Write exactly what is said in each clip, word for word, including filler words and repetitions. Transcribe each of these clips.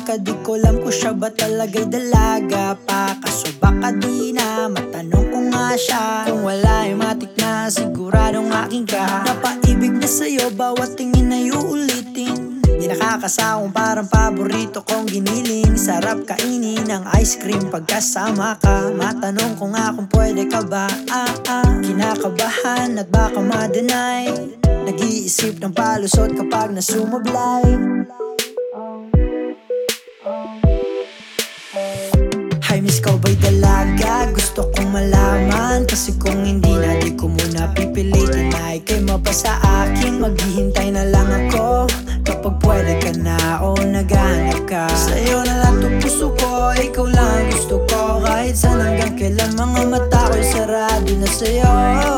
ka, di ko alam kung siya ba talaga'y dalaga pa. Kaso baka di na matanong ko nga siya. Kung wala ay matik na siguradong aking ka. Napaibig na sa'yo, bawat tingin ay uulitin. Di nakakasawang parang paborito kong giniling. Sarap kainin ng ice cream pagkasama ka. Matanong ko nga kung pwede ka ba, ah, ah. Kinakabahan at baka ma-deny. Nag-iisip ng palusot kapag nasumablay. Hi miss, ko ba'y dalaga? Gusto kong malaman. Kasi kung hindi na, di ko muna pipilitin na ikay mapasa akin. Maghihintay na lang ako kapag pwede ka na o naghahanap ka. Sa'yo na lang to puso ko, ikaw lang gusto ko. Kahit saan hanggang kailan mga mata ko'y sarado na sa'yo.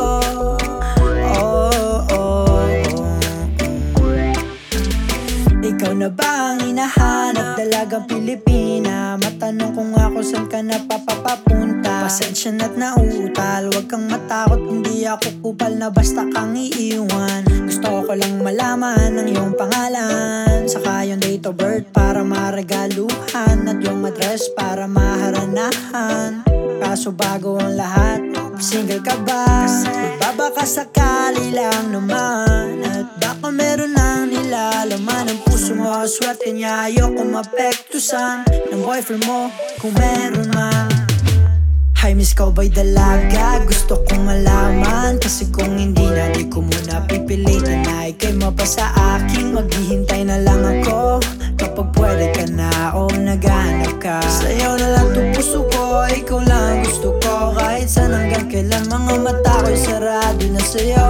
Ikaw na ba ang hinahanap, dalagang Pilipina? Matanong ko nga kung saan ka napapapunta. Pasensya na't nauutal, wag kang matakot, hindi ako kupal na basta kang iiwan. Gusto ko lang malaman ang iyong pangalan, saka yung date of birth para maregaluhan, at yung address para maharanahan. Kaso bago ang lahat, single ka ba? Nagbabaka sakali lang naman, at baka meron nang nilalaman ang puso mo. Swerte niya, ayoko mapektusan ng boyfriend mo kung meron man. Hi miss, ko ba'y dalaga? Gusto kong malaman. Kasi kung hindi na, di ko muna pipilitin na ikay mapasa akin. Maghihintay na lang ako kapag pwede ka na o naghahanap ka. Sa'yo na lang to puso ko, ikaw lang gusto ko. Kahit saan hanggang kailan mga mata ko'y sarado na sa'yo.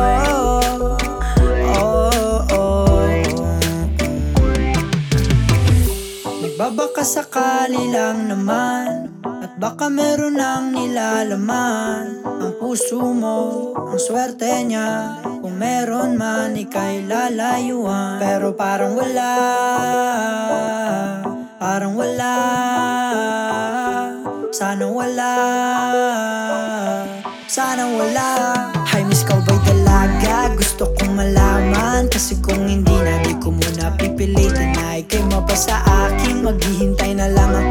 Nagbabaka sakali lang naman, at baka meron nang nilalaman ang puso mo. Ang swerte niya, kung meron man ika'y lalayuan. Pero parang wala, parang wala, sana wala, sana wala. Hi miss, ko ba'y dalaga? Gusto kong malaman. Kasi kung hindi na, di ko muna pipilitin na ikay mapasa akin. Maghihintay na lang ako